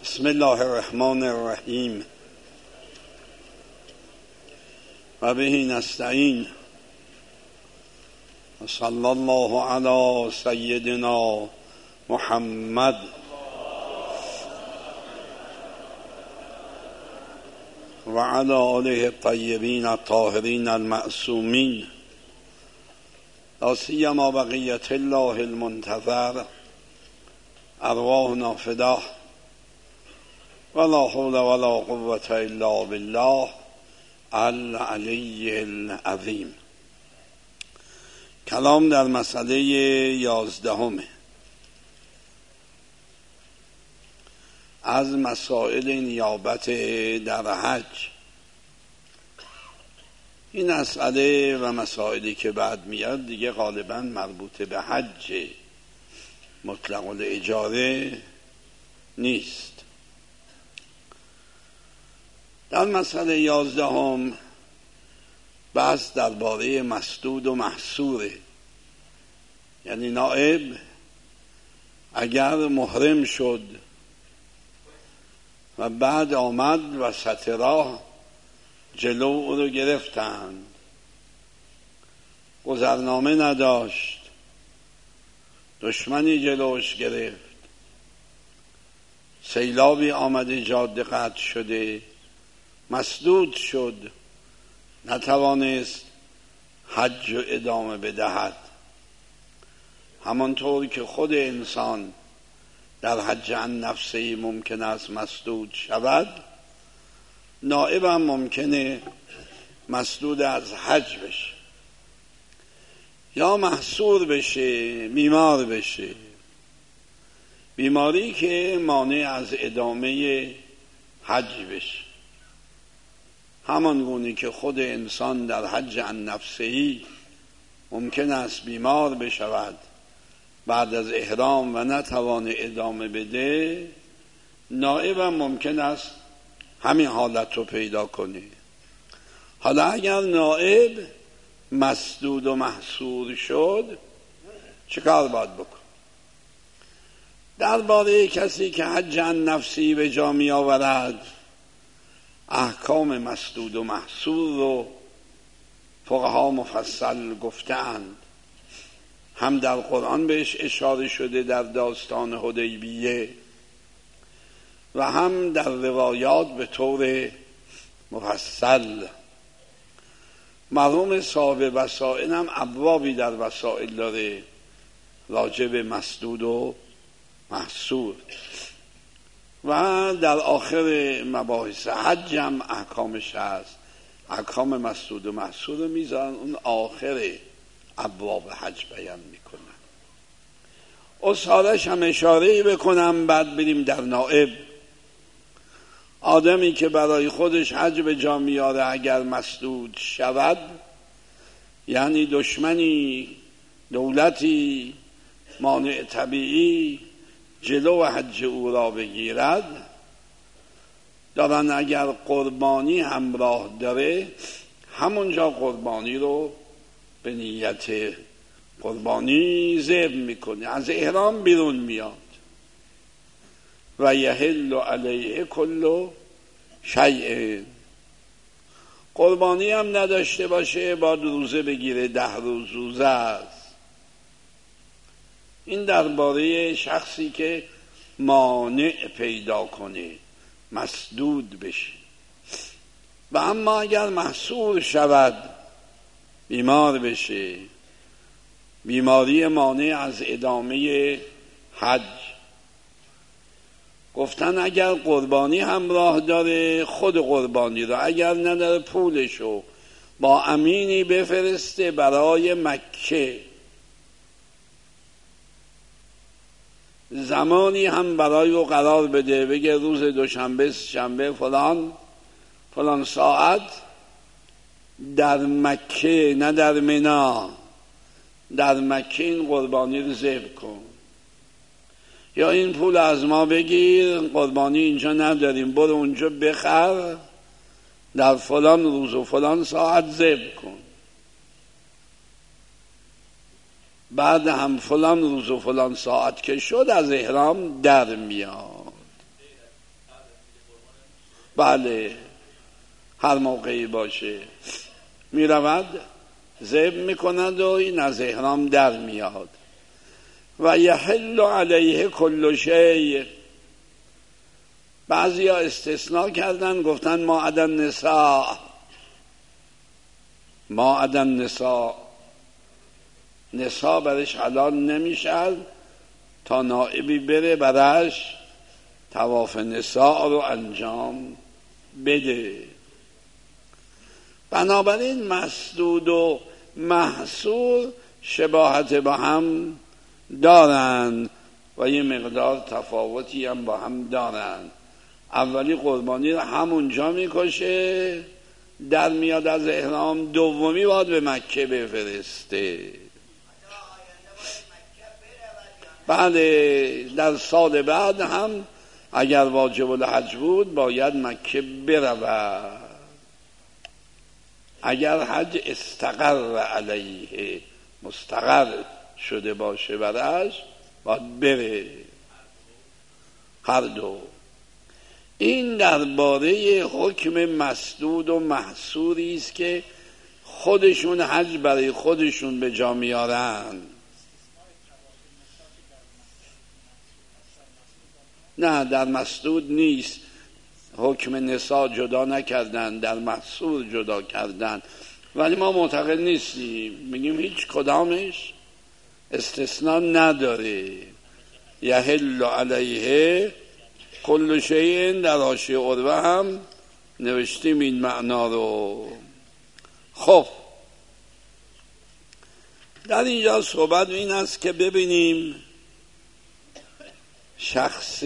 بسم الله الرحمن الرحیم و به نستعین و صلی الله علی سیدنا محمد و علی آله الطیبین الطاهرین المعصومین لا سیما بقیة الله المنتظر ارواحنا فداه ولا حول ولا قوة الا بالله العلی العظیم. کلام در مسئله 11 از مسائل نیابت در حج. این مسئله و مسائلی که بعد میاد دیگه غالبا مربوط به حج مطلق الاجاره نیست. در مسئله 11 بحث درباره مسدود و محصوره، یعنی نائب اگر محرم شد و بعد آمد وسط راه جلو او رو گرفتند، گذرنامه نداشت، دشمنی جلوش گرفت، سیلابی آمده جاده قطع شده، مسدود شد، نتوانست حج و ادامه بدهد. همانطور که خود انسان در حج عن نفسه ممکن است مسدود شود، نائب هم ممکنه مسدود از حج بشه یا محصور بشه، بیمار بشه، بیماری که مانع از ادامه حج بشه. همان گونه که خود انسان در حج عن نفسهی ممکن است بیمار بشود بعد از احرام و نتوانه ادامه بده، نائب هم ممکن است همین حالت رو پیدا کنه. حالا اگر نائب مسدود و محصور شد چه کار باید بکن؟ درباره کسی که حج عن نفسی به جا می آورد، احکام مسدود و محصور رو فقها مفصل گفتند. هم در قرآن بهش اشاره شده در داستان حدیبیه و هم در روایات به طور مفصل. مرحوم صاحب وسائل هم ابوابی در وسائل داره راجع به مسدود و محصور، و در آخر مباحث حج هم احکامش هست. احکام مسدود و محصور رو میذارن اون آخر ابواب حج بیان میکنن. اصحالش هم اشاره‌ای بکنم بعد بریم در نائب. آدمی که برای خودش حج به جا میاره اگر مسدود شود، یعنی دشمنی، دولتی، مانع طبیعی جلو حج او را بگیرد، دارن اگر قربانی همراه داره همونجا قربانی رو به نیت قربانی ذبح میکنه، از احرام بیرون میاد. و یحل علیه کل شیء. قربانی هم نداشته باشه باید روزه بگیره، 10 روز روزه است. این درباره شخصی که مانع پیدا کنه، مسدود بشه. و اما اگر محصور شود، بیمار بشه، بیماری مانع از ادامه حج، گفتن اگر قربانی همراه داره خود قربانی را، اگر نداره پولشو با امینی بفرسته برای مکه، زمانی هم برای او قرار بده، بگه روز دوشنبه شنبه فلان ساعت در مکه، نه در منا، در مکه این قربانی رو ذبح کن، یا این پول از ما بگیر، قربانی اینجا نداریم، برو اونجا بخر، در فلان روز و فلان ساعت ذبح کن. بعد هم فلان روز و فلان ساعت که شد از احرام در میاد. بله هر موقعی باشه می رود ذبح می کند و این از احرام در میاد. و یحل علیه کل شیء، بعضی ها استثناء کردن گفتن ما عدا النساء، ما عدا النساء، نساء برش حلال نمیشه تا نائبی بره برش طواف نساء رو انجام بده. بنابراین مسدود و محصور شباهت با هم دارند و یه مقدار تفاوتی هم با هم دارند. اولی قربانی رو همونجا میکشه در میاد از احرام، دومی باید به مکه بفرسته. بعد در سال بعد هم اگر واجب الحج بود باید مکه برود. اگر حج استقر علیه، مستقر شده باشه برش، باید بره. هر دو. این درباره حکم مسدود و محصوری است که خودشون حج برای خودشون به جا میارن. نه در مسدود نیست، حکم نساء جدا نکردن، در محصور جدا کردن، ولی ما معتقد نیستیم، میگیم هیچ کدامش استثناء نداره. یحل علیه کل شیء، در حاشیه عروه هم نوشتیم این معنا رو. خب در اینجا صحبت این است که ببینیم شخص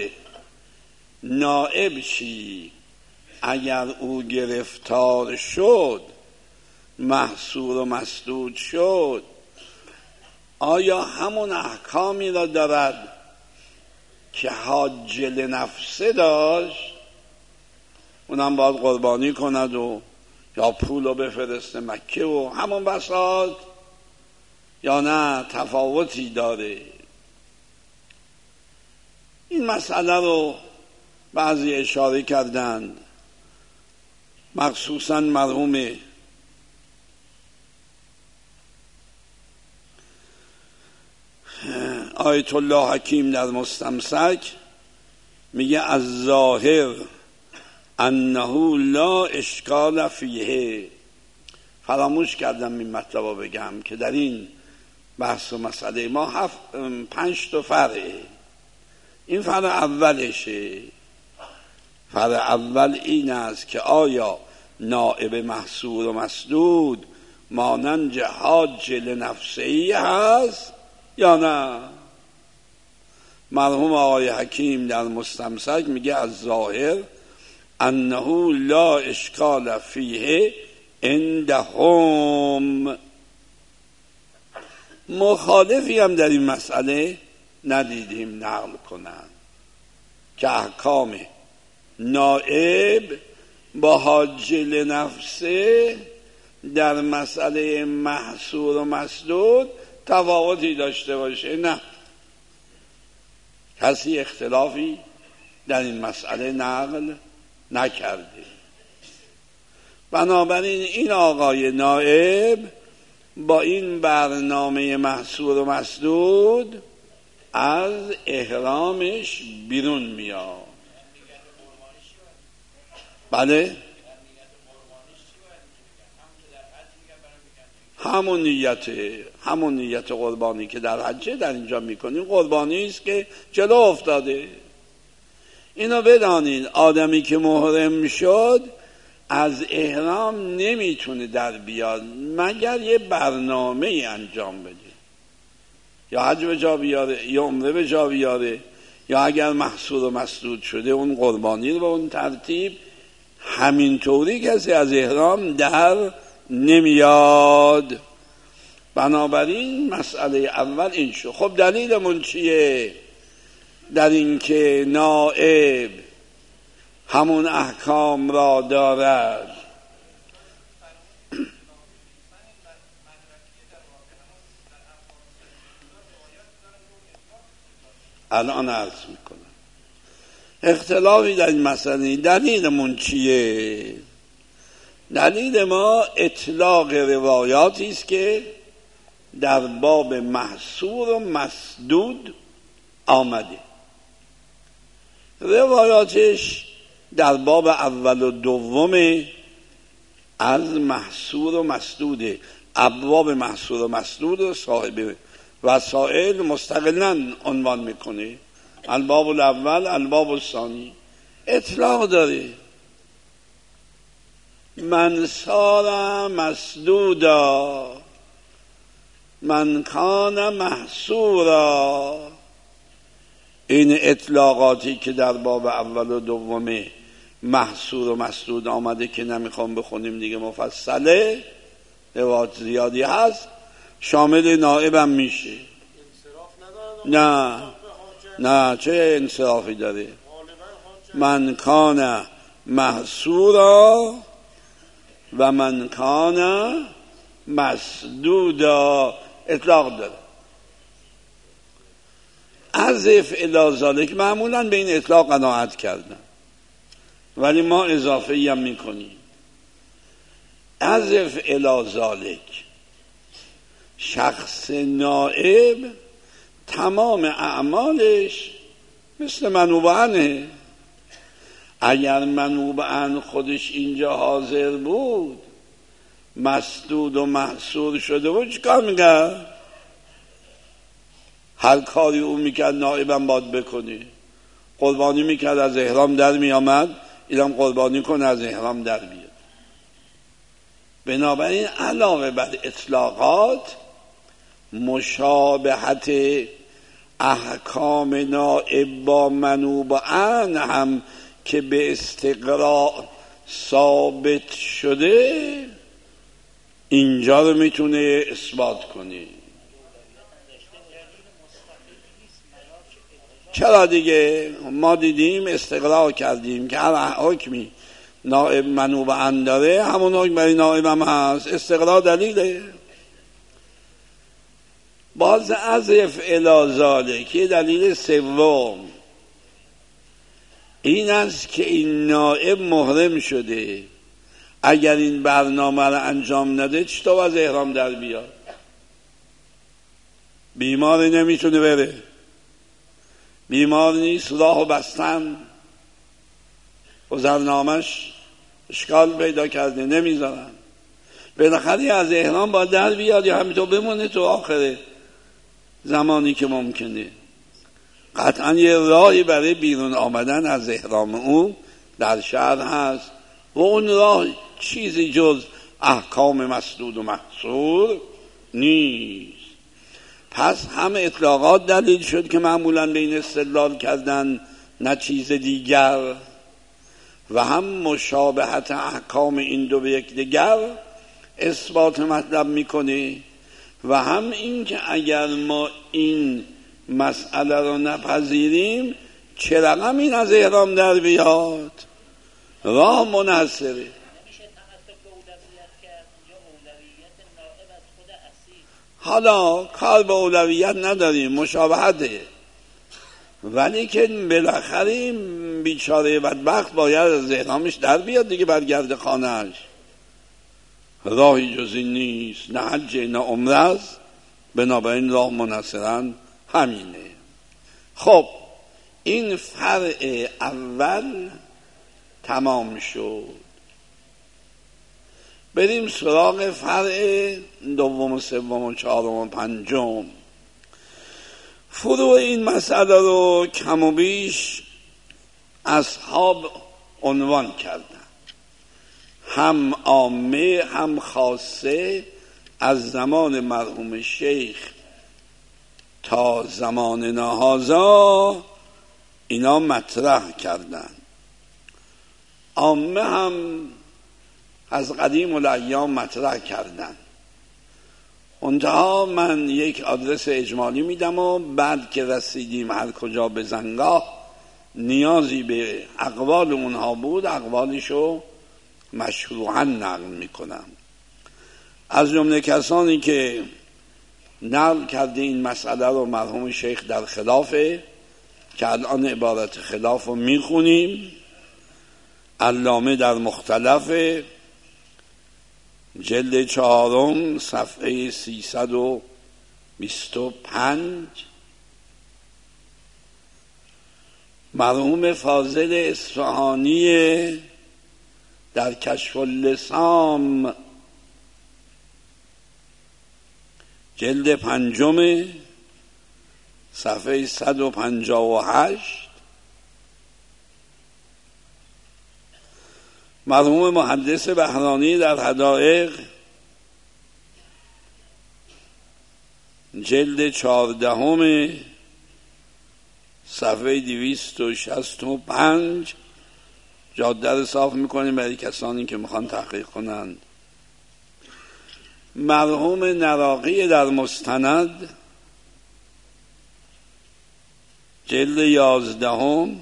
نائب چی اگر او گرفتار شد، محصور و مسدود شد، آیا همون احکامی را دارد که حاج لنفسه داشت؟ اونم باید قربانی کند و یا پول رو بفرسته مکه و همون بساط، یا نه تفاوتی داره؟ این مسئله رو بعضی اشاره کردند، مخصوصا مرحوم آیت الله حکیم در مستمسک میگه از ظاهر انه لا اشکال فیه. فراموش کردم این مطلب بگم که در این بحث و مسئله ما 5 تا فرعه. این فرع اولشه. فرع اول این است که آیا نائب محصور و مسدود مانند حاج لنفسه‌ای هست یا نه؟ مرحوم آقای حکیم در مستمسک میگه از ظاهر انه لا اشکال فیه عندهم. مخالفی هم در این مسئله ندیدیم نقل کنن که احکام نائب با حاج لنفسه در مسئله محصور و مسدود تفاوتی داشته باشه. نه، کسی اختلافی در این مسئله نقل نکرده. بنابراین این آقای نائب با این برنامه محصور و مسدود از احرامش بیرون میاد. بله، همون نیت قربانی که در حجه در اینجا میکنیم قربانی است که جلو افتاده. اینو بدانید، آدمی که محرم شد از احرام نمیتونه در بیاد مگر یه برنامه انجام بده، یا حج به جا بیاره یا عمره به جا بیاره، یا اگر محصور و مسدود شده اون قربانی رو به اون ترتیب. همینطوری کسی از احرام در نمیاد. بنابراین مسئله اول این شد. خب دلیلمون چیه؟ در این که نائب همون احکام را دارد. الان عرض میکنم. اختلافی در این مسئله. دلیلمون چیه؟ دلیل ما اطلاق روایاتی است که در باب محصور و مسدود آمده. روایاتش در باب اول و دوم از محصور و مسدوده. ابواب محصور و مسدود و صاحب وسائل مستقلاً عنوان میکنه. الباب الاول، الباب الثانی. اطلاق داره. من صار مسدودا، من کان محصورا. این اطلاقاتی که در باب اول و دوم محصور و مسدود آمده که نمیخوام بخونیم دیگه، مفصله، روایات زیادی هست، شامل نائبم میشه. نه چه انصرافی داره؟ من کان محصورا و من کان مسدودا اطلاق داره. عزف الی ذالک معمولا به این اطلاق قناعت کردن، ولی ما اضافه‌ای هم میکنیم. عزف الی ذالک، شخص نائب تمام اعمالش مثل منوب عنه. اگر منوب عن خودش اینجا حاضر بود، مسدود و محصور شده بود، چیکار میکرد؟ هر کاری او میکرد نائبم باید بکنه. قربانی میکرد از احرام در میامد، اینم قربانی کنه از احرام در بیاد. بنابراین علاوه بر اطلاقات، مشابهت احکام نائب با منوب عن هم که به استقراء ثابت شده، اینجا رو میتونه اثبات کنه. چرا دیگه؟ ما دیدیم، استقراء کردیم که هر حکمی نائب منوب عن داره، همون حکم برای نائب هم هست. استقراء دلیله. باز عزف الی ذالک، که دلیل سوم این است که این نائب محرم شده. اگر این برنامه رو انجام نده چطور از احرام در بیاد؟ بیماری نمیتونه بره، بیمار نیست، راهو بستن، گذرنامش اشکال پیدا کرده نمیذارن، بالاخره از احرام باید در بیاد یا همینطور بمونه تو آخر زمانی که ممکنه. قطعا یه راهی برای بیرون آمدن از احرام او در شهر هست و اون راه چیزی جز احکام مسدود و محصور نیست. پس هم اطلاقات دلیل شد که معمولا به این استدلال کردن، نه چیز دیگر، و هم مشابهت احکام این دو به یک دیگر اثبات مطلب میکنه، و هم این که اگر ما این مسئله رو نپذیریم چه رقم این از احرام در بیاد؟ راه منحصره. حالا کار به اولویت نداریم، مشابهته، ولی که بالاخره این بیچاره بدبخت باید از احرامش در بیاد دیگه، برگرده خانهش. راهی جز این نیست، نه حج نه عمره است، بنابراین راه منحصراً همینه. خب این فرع اول تمام شد. بریم سراغ فرع دوم و سوم و چهارم و پنجم. فروع این مسئله رو کم و بیش اصحاب عنوان کردن، هم عامه هم خاصه، از زمان مرحوم شیخ تا زمان نهازا اینا مطرح کردن. عامه هم از قدیم الایام مطرح کردن. انتها من یک آدرس اجمالی میدم و بعد که رسیدیم هر کجا به زنگاه نیازی به اقوال اونها بود، اقوالشو مشروعاً نقل میکنم. از جمله کسانی که نقل کرده این مسئله رو مرحوم شیخ در خلافه، که الان عبارت خلاف رو میخونیم. علامه در مختلف جلد 4 صفحه 325 مرحوم فاضل اصفهانی در کشف اللسام جلد 5 صفحه 158 مرحوم محدث بهرانی در حدائق جلد 14 صفحه 265 جاده رو صاف میکنیم برای کسانی که میخوان تحقیق کنند. مرحوم نراقی در مستند جلد 11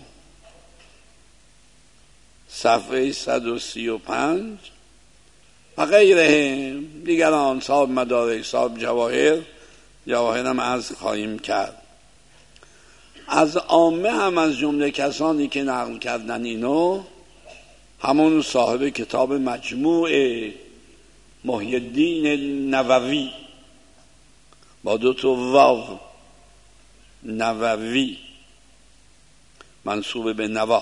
صفحه 135 و غیره دیگران، صاحب مدارک، صاحب جواهر هم عرض خواهیم کرد. از عامه هم از جمله کسانی که نقل کردن اینو همون صاحب کتاب مجموع محی الدین نووی با 2 واو نووی منصوب به نوا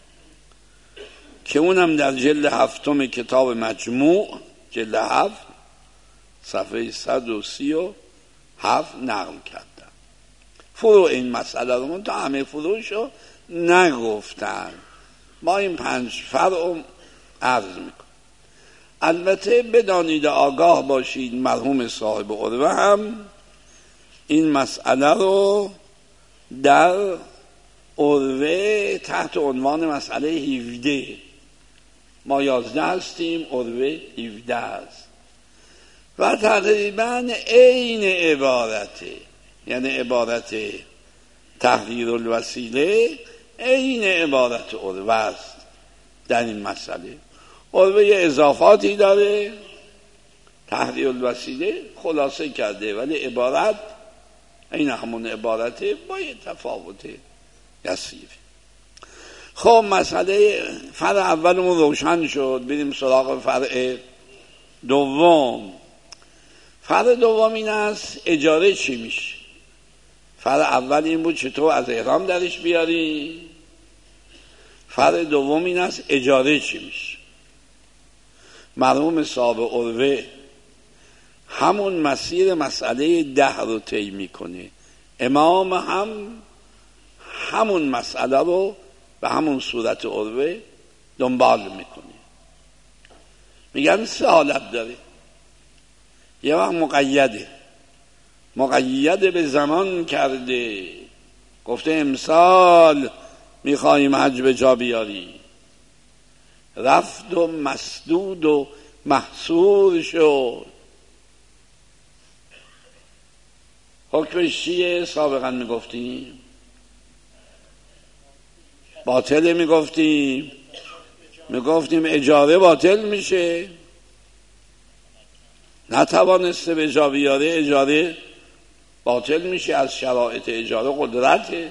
که اونم در جلد 7 کتاب مجموع جلد 7 صفحه 137 نقل کردن. فروع این مسئله رو من تا همه فروعشو نگفتن، ما این 5 فرع عرض میکنم. البته بدانید آگاه باشید مرحوم صاحب عروه هم این مسئله رو در عروه تحت عنوان مسئله 17 ما 11 هستیم، عروه 17 است و تقریبا عین عبارته، یعنی عبارت تحریر الوسیله عین عبارت عروه است در این مسئله. عروه اضافاتی داره، تحریر الوسیله خلاصه کرده، ولی عبارت این همون عبارته با یه تفاوت یسیر. خب مسئله فرع اولمون روشن شد، بریم سراغ فرع دوم. فرع دوم این است اجاره چی میشه. فرع اول این بود چطور از احرام درش بیاری، فرع دوم این است اجاره چی میشه. مرحوم صاحب عروه همون مسیر مسئله 10 رو طی میکنه، امام هم همون مسئله رو به همون صورت عروه دنبال میکنه. میگن 3 حالت داره. یه وقت مقید به زمان کرده، گفته امسال میخواییم حج به جا بیاری، رفت و مسدود و محصور شد. حکمش چیه؟ سابقا میگفتیم باطل، میگفتیم اجاره باطل میشه، نتوانسته به جا بیاره اجاره باطل میشه. از شرایط اجاره قدرته،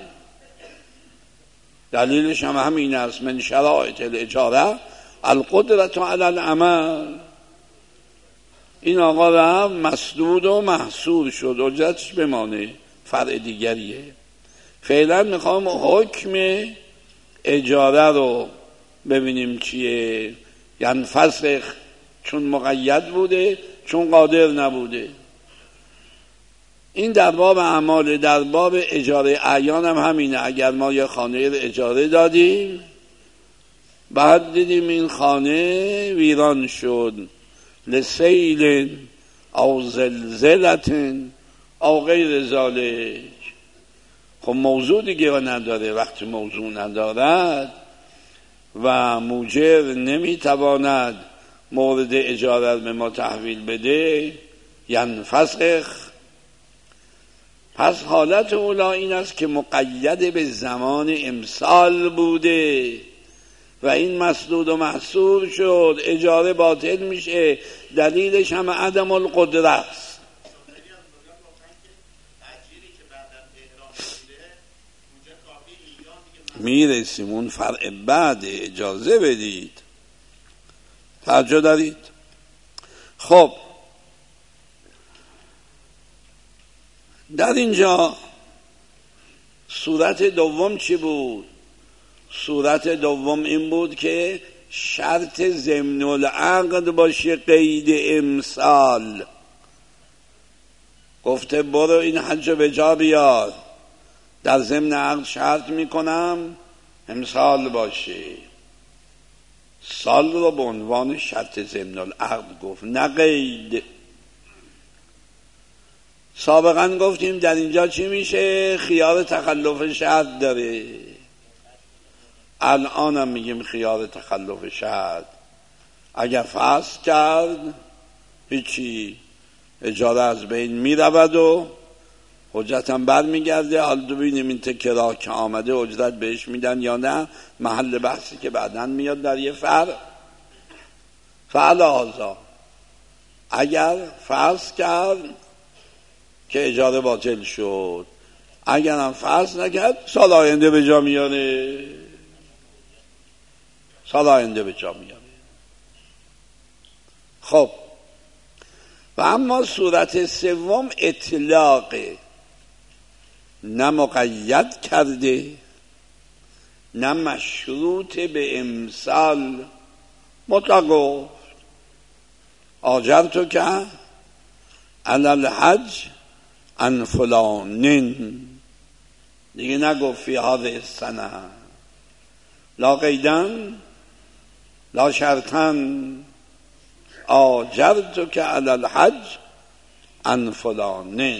دلیلش هم همین است، من شرایط الاجاره القدرت علی العمل. این آقا رفت مسدود و محصور شد، اجرتش بمانه، فرع دیگریه. فعلا میخوام حکم اجاره رو ببینیم چیه. یعنی فسخ چون مقید بوده، چون قادر نبوده. این در باب اعمال، در باب اجاره اعیان هم همینه. اگر ما یه خانه رو اجاره دادیم، بعد دیدیم این خانه ویران شد، لسیل او زلزلت او غیر ذالک، خب موضوع دیگه رو نداره. وقتی موضوع ندارد و موجر نمیتواند مورد اجاره به ما تحویل بده، یعنی فسخ. پس حالت اولا این است که مقید به زمان امسال بوده و این مسدود و محصور شد، اجاره باطل میشه. دلیلش هم عدم القدره است. میرسیم اون فرع بعد، اجازه بدید. توجه دارید؟ خب در اینجا صورت دوم چی بود؟ صورت دوم این بود که شرط ضمن العقد باشه قید امسال. گفته برو این حج به جا بیار، در ضمن عقد شرط میکنم امسال باشه. سال رو به عنوان شرط ضمن العقد گفت، نه قید. سابقا گفتیم در اینجا چی میشه؟ خیار تخلف شرط داره. الان هم میگیم خیار تخلف شرط. اگر فسخ کرد هیچی، اجاره از بین میرود و حجت هم بر میگرده. حالا ببینیم این تکه راه که آمده اجرت بهش میدن یا نه، محل بحثی که بعداً میاد در یه فعلا اگر فسخ کرد که اجاره باطل شد، اگر هم فسخ نکرد سال آینده به جا میاره. سال آینده به جا میاره. خب و اما صورت سوم اطلاقه، نه مقید کرده نه مشروط به امسال، مطلق گفت آجرتو که علی الحج عن فلانن، دیگه نگفت فی هذه السنه، لا قیدن لا شرطن، آجرتو که علی الحج عن فلانن.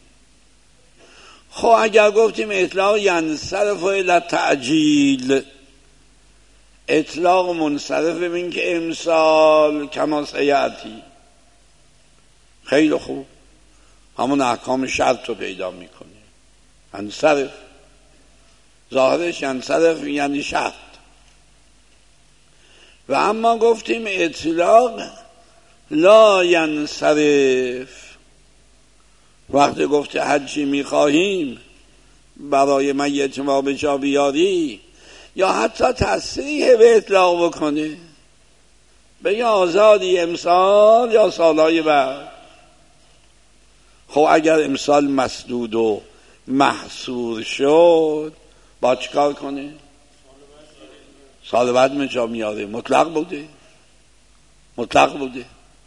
خب اگر گفتیم اطلاق ینصرف الی تعجیل، اطلاق منصرف ببین که امسال کما سیاتی، خیلی خوب، همون احکام شرط رو پیدا میکنه. ینصرف ظاهرش ینصرف یعنی شرط. و اما گفتیم اطلاق لا ینصرف، وقتی گفته حجی میخواهیم برای میت ما به جا بیاری، یا حتی تصریح به اطلاق بکنه، بگه آزادی امسال یا سالهای بعد. خب اگر امسال مسدود و محصور شد با چیکار کنه؟ سال بعد به جا میاره. مطلق بوده.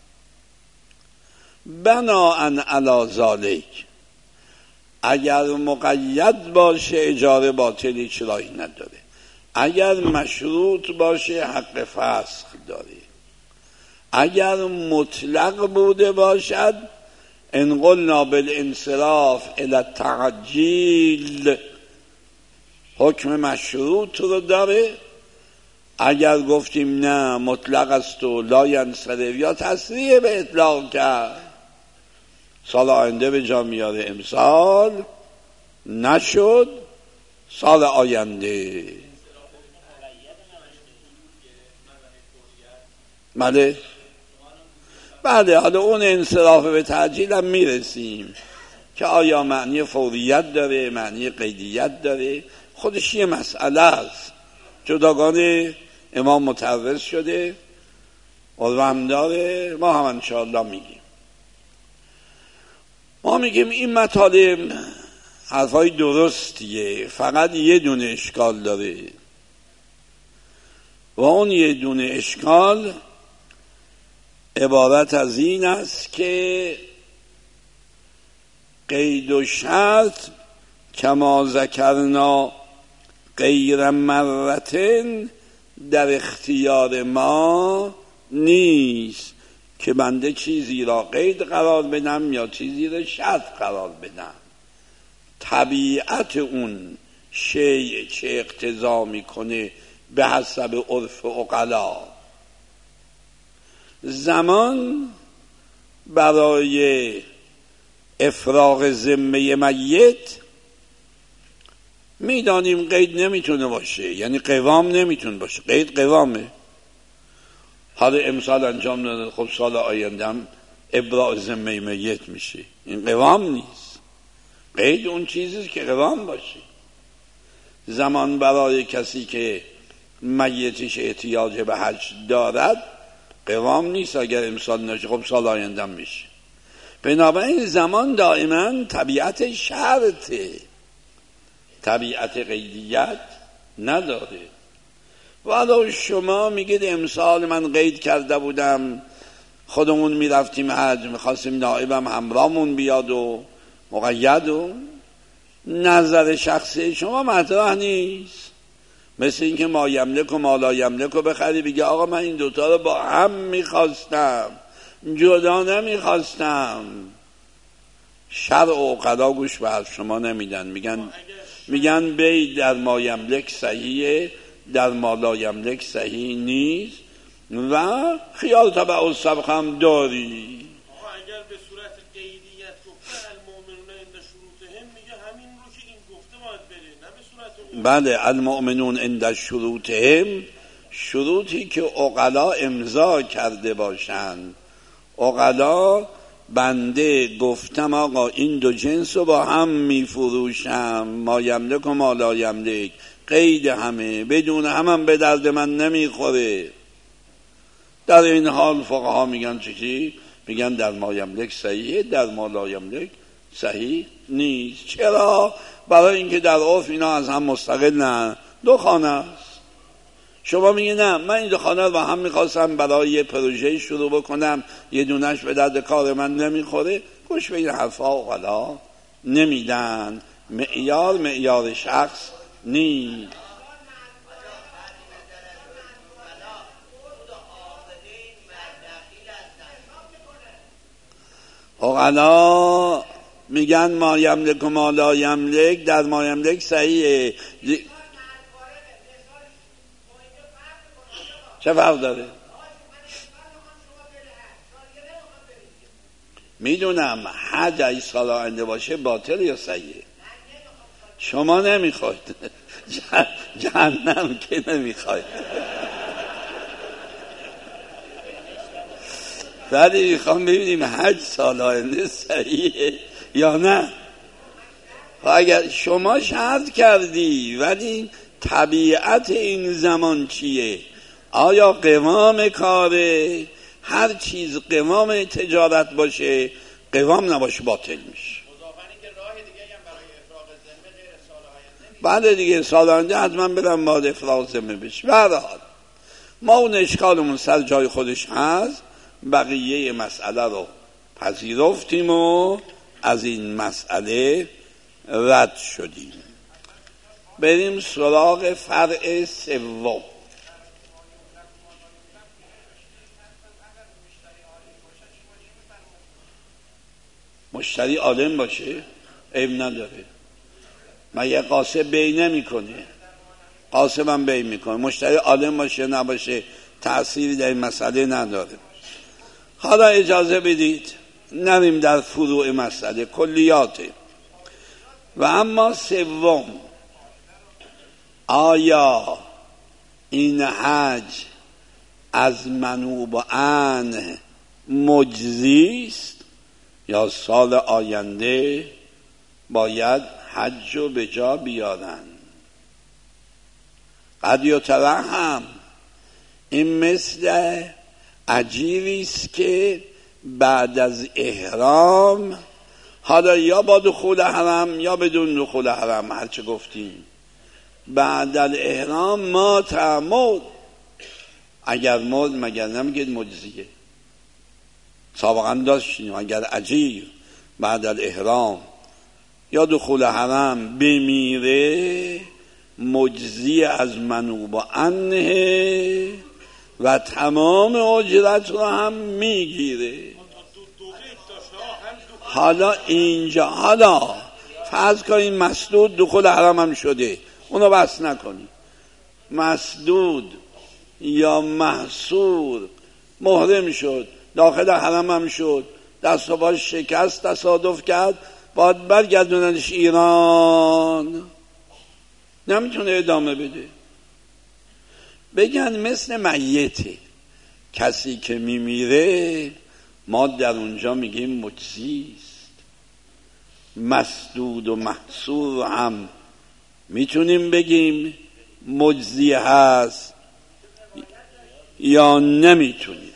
بناءً علی ذالک، اگر مقید باشه اجاره باطلی چرایی نداره، اگر مشروط باشه حق فسخ داره، اگر مطلق بوده باشد ان قلنا بالانصراف الی التعجیل حکم مشروط رو داره. اگر گفتیم نه مطلق است و لا ینصرف یا تصریح به اطلاق کرد، سال آینده به جا میاره، امسال نشد سال آینده. بله حالا اون انصراف به تعجیل هم میرسیم که آیا معنی فوریت داره، معنی قیدیت داره، خودش یه مسئله است جداگانه. امام متعرض شده قربم داره، ما هم انشاءالله میگیم. ما میگیم این مطالب حرفای درستیه، فقط یه دونه اشکال داره و اون یه دونه اشکال عبارت از این است که قید و شرط کما ذکرنا غیر مرتن در اختیار ما نیست که بنده چیزی را قید قرار بدم یا چیزی را شرط قرار بدم. طبیعت اون شیء چه اقتضا میکنه به حسب عرف عقلا. زمان برای افراغ ذمه میت میدانیم قید نمیتونه باشه، یعنی قوام نمیتونه باشه. قید قوامه. حالا امسال انجام نداد، خب سال آینده هم ابراء ذمه میت میشه، این قوام نیست. قید اون چیزی که قوام باشه. زمان برای کسی که میتش احتیاج به حج دارد قوام نیست. اگر امسال نشه خب سال آینده میشه. بنابراین زمان دائما طبیعت شرطه، طبیعت قیدیت نداره. ولی شما میگید امسال من قید کرده بودم خودمون میرفتیم حج، میخواستیم نائبم همراهمون بیاد و مقید، و نظر شخصی شما مطرح نیست. مثل اینکه ما یملک و ما لا یملک رو بخری بگه آقا من این دوتا رو با هم میخواستم، جدا نمیخواستم. شرع و عقلا گوش به حرف شما نمیدن، میگن بی در ما یملک صحیحه، در ما لا یملک صحیح نیست و خیال تبع و سبق هم داری. اگر به صورت قیدیت گفته المؤمنون عند شروطهم، میگه همین رو که این گفته باید بره، نه به صورت بله، المؤمنون عند شروطهم، شروطی که عقلا امضا کرده باشند. عقلا بنده گفتم آقا این دو جنس رو با هم میفروشم، ما یملک و ما لا یملک، قید همه، بدون هم به درد من نمیخوره. در این حال فقها میگن چی؟ میگن در ما یملک صحیحه، در ما لا یملک صحیح نیست. چرا؟ برای اینکه در عرف اینا از هم مستقلن، دو خانه است. شما میگی نه من این دو خانه رو با هم میخواستم برای یه پروژه شروع بکنم، یه دونش به درد کار من نمیخوره، گوش به این حرفا عقلا نمیدن. معیار شخص نیست. عقلا میگن ما یملک و ما لا یملک، در ما یملک صحیحه. چه فرق داره؟ میدونم حج ای سال آینده باشه باطل یا صحیحه؟ شما نمیخواید، جهنم که نمیخواید، ولی میخوام ببینیم حج سال آینده صحیحه یا نه. و اگر شما شرط کردی، ولی طبیعت این زمان چیه؟ آیا قوام کاره؟ هر چیز قوام تجارت باشه، قوام نباشه باطل میشه. بعد دیگه سال آینده حتما برم باید افراغ ذمه بشه. برحال ما اون اشکالمون سر جای خودش هست، بقیه مسئله رو پذیرفتیم و از این مسئله رد شدیم. بریم سراغ فرع سوم. مشتری عالم باشه عیب نداره. مگه قاسم بی نمی کنه؟ قاسم هم بی میکنه. مشتری عالم باشه نباشه تأثیری در این مسئله نداره. حالا اجازه بدید نریم در فروع مسئله، کلیاته. و اما سوم، آیا این حج از منوب عنه مجزی است یا سال آینده باید حج رو به جا بیارن؟ قد یتوهم، این مثل عجیبی است که بعد از احرام، حالا یا با دخول حرم یا بدون دخول حرم، هرچه گفتیم، بعد از احرام ما تعمد، اگر مرد مگر نمیگید مجزیه؟ سابقا داشتیم اگر عجیب بعد از احرام یا دخول حرم بمیره مجزی از منوب عنه و تمام اجرت رو هم میگیره. حالا اینجا، حالا فرض کنین مسدود دخول حرم هم شده، اونو بس نکنی، مسدود یا محصور محرم شد، داخل حرم هم شد، دست و پاش شکست، تصادف کرد، باید برگردوننش ایران، نمیتونه ادامه بده. بگن مثل میته، کسی که میمیره ما در اونجا میگیم مجزی است، مسدود و محصور هم میتونیم بگیم مجزی هست یا نمیتونیم؟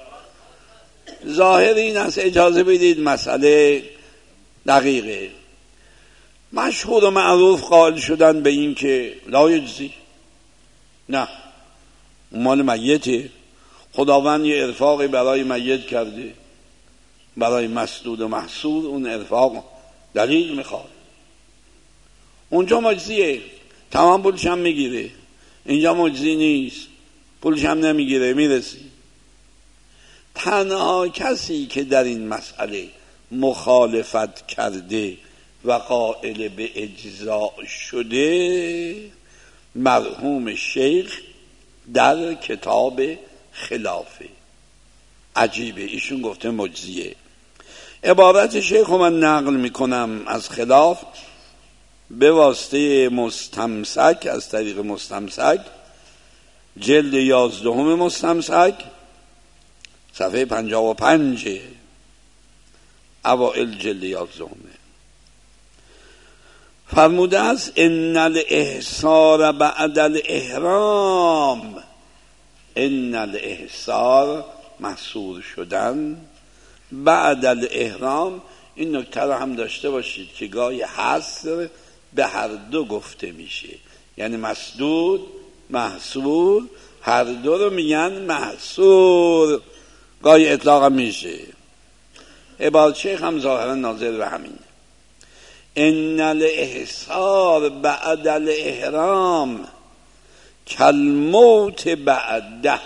ظاهر این است، اجازه بدید مسئله دقیقه. مشهور و معروف قائل شدن به این که لا یجزی، نه مال میته، خداوند یه ارفاقی برای میت کرده، برای مسدود و محصور اون ارفاق دلیل میخواد، اونجا مجزیه، تمام پولش هم میگیره، اینجا مجزی نیست، پولش هم نمیگیره، میرسی. تنها کسی که در این مسئله مخالفت کرده و قائل به اجزاء شده مرحوم شیخ در کتاب خلافه. عجیبه، ایشون گفته مجزیه. عبارت شیخ رو من نقل میکنم از خلاف به واسطه مستمسک، از طریق مستمسک، جلد 11 مستمسک، صفحه 55، اوائل جلد 11. فرموده است ان الاحصار بعد الاحرام، ان الاحصار محصور شدن، بعد الاحرام. این نکته رو هم داشته باشید که گاهی حصر به هر دو گفته میشه، یعنی مسدود محصور هر دو رو میگن محصور، گاهی اطلاق هم میشه. عبارت شیخ هم ظاهرا ناظر به همین. ان الاحصار بعد الاحرام کالموت بعده،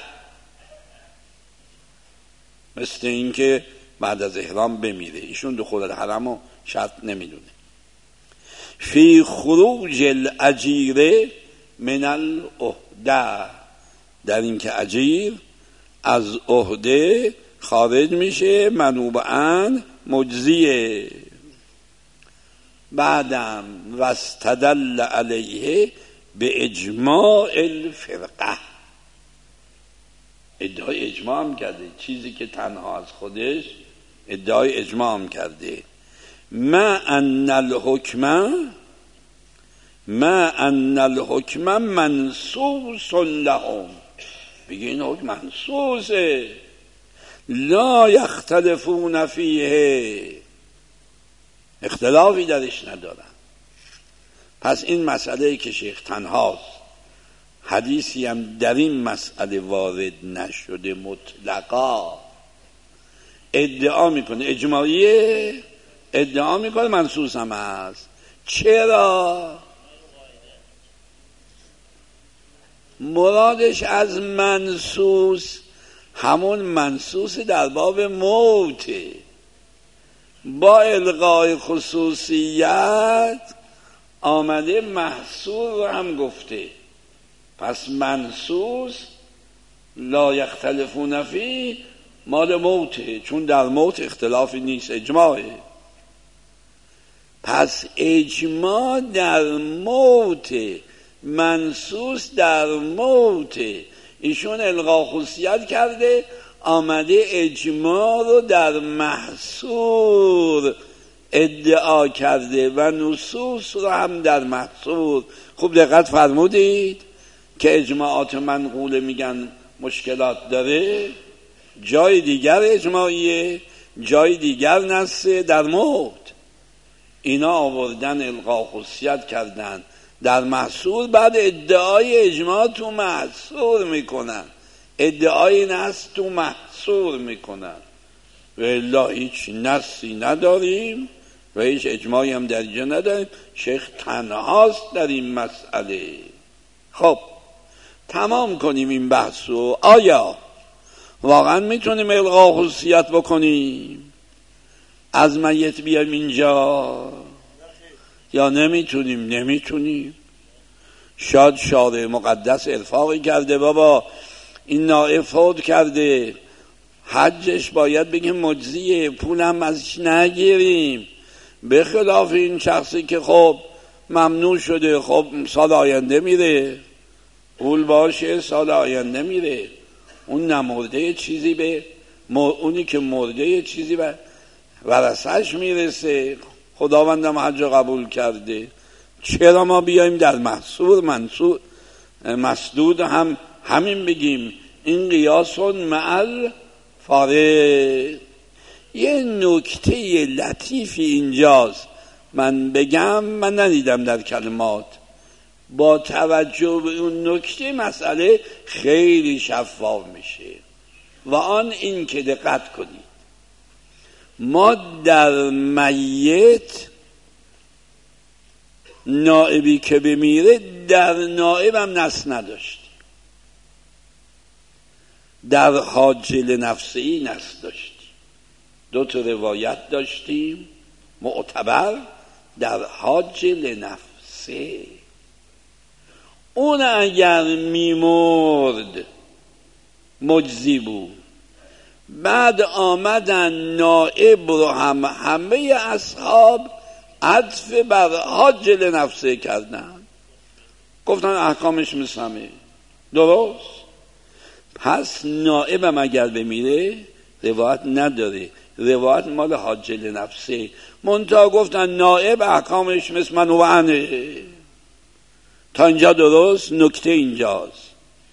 مثل این که بعد از احرام بمیره. ایشون دخول الحرم رو شرط نمیدونه. فی خروج الاجیر من العهده، در این که اجیر از عهده خارج میشه، منوبعاً مجزیه. بعدم واستدل علیه به اجماع الفرقه، ادعای اجماع هم کرده، چیزی که تنها از خودش ادعای اجماع هم کرده. ما ان الحکم منصوص لهم، بگه این حکم منصوصه، لا یختلفون فیه، اختلافی درش ندارن. پس این مسئله که شیخ تنهاست، حدیثی هم در این مسئله وارد نشده، مطلقا ادعا میکنه اجماعیه، ادعا میکنه منصوص هم هست. چرا؟ مرادش از منصوص همون منصوص در باب موته، با الغای خصوصیت آمده محصور رو هم گفته. پس منصوص لا یختلفون فی مال موته، چون در موت اختلافی نیست، اجماعه. پس اجماع در موت، منصوص در موت، ایشون الغا خصوصیت کرده، آمده اجماع رو در محصور ادعا کرده و نصوص رو هم در محصور. خوب دقت فرمودید که اجماعات منقوله میگن مشکلات داره، جای دیگر اجماعیه، جای دیگر نصه در موت. اینا آوردن الغا خصوصیت کردن در محصور، بعد ادعای اجماع تو محصور میکنن، ادعای نص تو محصور میکنن. و الا هیچ نصی نداریم و هیچ اجماعی هم در اینجا نداریم. شیخ تنهاست در این مسئله. خب تمام کنیم این بحثو. آیا واقعا میتونیم الغا خصوصیت بکنیم، از میت بیایم اینجا، یا نمیتونیم؟ نمیتونیم. شاید شارع مقدس ارفاقی کرده بابا این نائب فوت کرده، حجش باید بگیم مجزیه، پولم ازش نگیریم، به خلاف این شخصی که خب ممنوع شده، خب سال آینده میره، پول باشه سال آینده میره، اون نمرده چیزی به اونی که مرده چیزی به ورثه‌اش میرسه، خداوندم حج قبول کرده. چرا ما بیایم در محصور مسدود هم همین بگیم؟ این قیاس معل فارق. یه نکته لطیفی اینجاست من بگم، من ندیدم در کلمات، با توجه به اون نکته مسئله خیلی شفاف میشه و آن این که دقت کنید، ما در میت نائبی که بمیره در نائب هم نص نداشتیم، در حاجل نفسی نص داشتیم. دو تا روایت داشتیم معتبر در حاجل نفسی. اون اگر میمرد مجزی بود، بعد آمدن نائب رو همه اصحاب عطف بر حاجل نفسه کردن، گفتن احکامش مثل همه. درست؟ پس نائبم اگر بمیره روایت نداره، روایت مال حاجل نفسه، منتها گفتن نائب احکامش مثل من و عنه. تا اینجا درست؟ نکته اینجاست،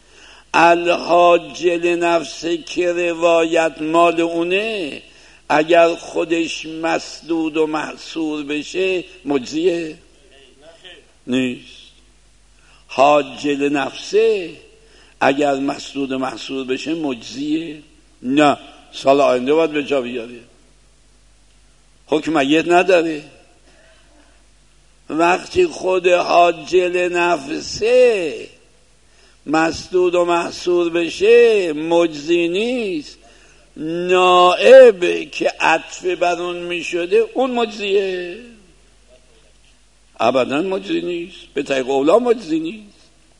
الحاجل نفسه که روایت مال اونه اگر خودش مسدود و محصور بشه مجزیه؟ نیست. حاجل نفسه اگر مسدود و محصور بشه مجزیه؟ نه، سال آینده باید به جا بیاره، حکم میت نداره. وقتی خود حاجل نفسه مسدود و محصور بشه مجزی نیست، نائب که عطف بر اون می شده اون مجزیه؟ ابدا مجزی نیست، به طریق اولا مجزی نیست.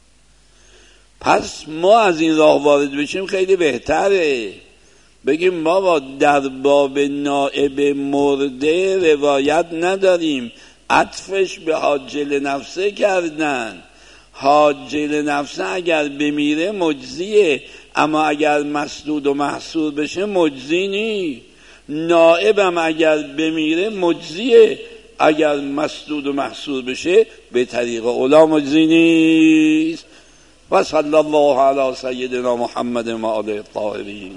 پس ما از این راه وارد بشیم خیلی بهتره، بگیم ما در باب نائب مرده روایت نداریم، عطفش به حاجل نفسه کردن، حاجل نفسه اگر بمیره مجزیه، اما اگر مسدود و محصور بشه مجزی نی. نائبم اگر بمیره مجزیه، اگر مسدود و محصور بشه به طریق اولا مجزی نیست. و صلی الله علی سیدنا محمد و آله الطاهرین.